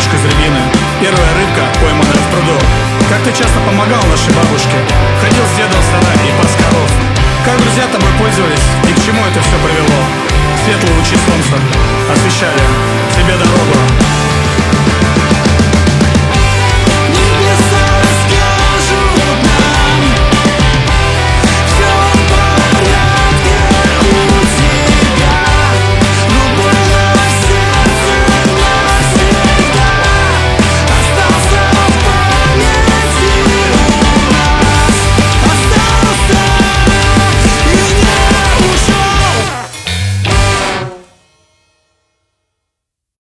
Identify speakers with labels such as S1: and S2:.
S1: удочку из рябины. Первая рыбка, пойманная в пруду. Как ты часто помогал нашей бабушке. Ходил с дедом в сарай и пас коров. Как друзья тобой пользовались и к чему это все привело. Светлые лучи солнца освещали тебе дорогу.